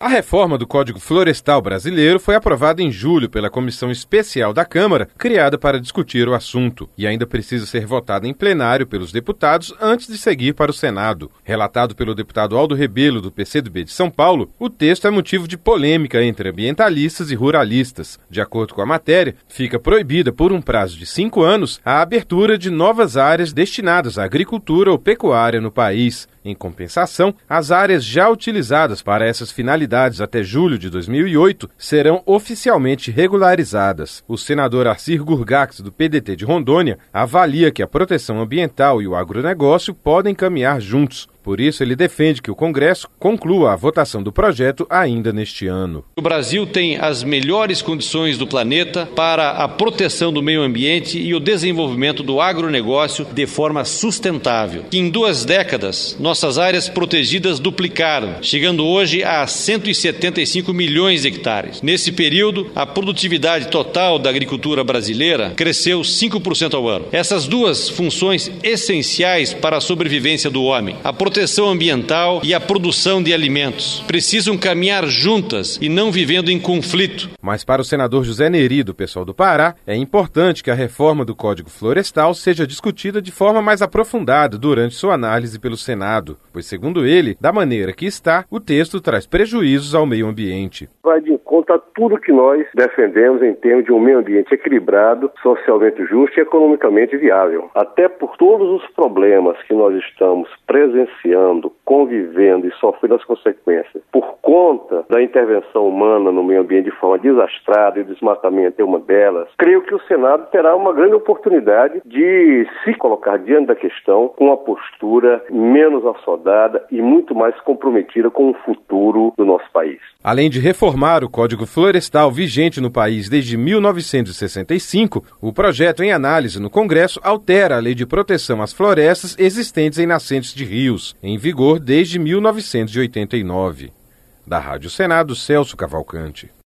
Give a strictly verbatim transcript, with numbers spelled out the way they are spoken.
A reforma do Código Florestal brasileiro foi aprovada em julho pela Comissão Especial da Câmara, criada para discutir o assunto, e ainda precisa ser votada em plenário pelos deputados antes de seguir para o Senado. Relatado pelo deputado Aldo Rebelo, do P C do B de São Paulo, o texto é motivo de polêmica entre ambientalistas e ruralistas. De acordo com a matéria, fica proibida por um prazo de cinco anos a abertura de novas áreas destinadas à agricultura ou pecuária no país. Em compensação, as áreas já utilizadas para essas finalidades até julho de dois mil e oito serão oficialmente regularizadas. O senador Arcir Gurgax, do P D T de Rondônia, avalia que a proteção ambiental e o agronegócio podem caminhar juntos. Por isso, ele defende que o Congresso conclua a votação do projeto ainda neste ano. O Brasil tem as melhores condições do planeta para a proteção do meio ambiente e o desenvolvimento do agronegócio de forma sustentável. Em duas décadas, nossas áreas protegidas duplicaram, chegando hoje a cento e setenta e cinco milhões de hectares. Nesse período, a produtividade total da agricultura brasileira cresceu cinco por cento ao ano. Essas duas funções essenciais para a sobrevivência do homem, a proteção ambiental e a produção de alimentos, precisam caminhar juntas e não vivendo em conflito. Mas para o senador José Neri, do Pessoal do Pará, é importante que a reforma do Código Florestal seja discutida de forma mais aprofundada durante sua análise pelo Senado, pois, segundo ele, da maneira que está, o texto traz prejuízos ao meio ambiente. Vai de conta tudo que nós defendemos em termos de um meio ambiente equilibrado, socialmente justo e economicamente viável. Até por todos os problemas que nós estamos presenciando, convivendo e sofrendo as consequências por conta da intervenção humana no meio ambiente de forma desastrada, e o desmatamento é uma delas, creio que o Senado terá uma grande oportunidade de se colocar diante da questão com uma postura menos assodada e muito mais comprometida com o futuro do nosso país. Além de reformar o Código Florestal vigente no país desde mil novecentos e sessenta e cinco, o projeto em análise no Congresso altera a Lei de Proteção às Florestas existentes em nascentes de rios, em vigor desde mil novecentos e oitenta e nove. Da Rádio Senado, Celso Cavalcante.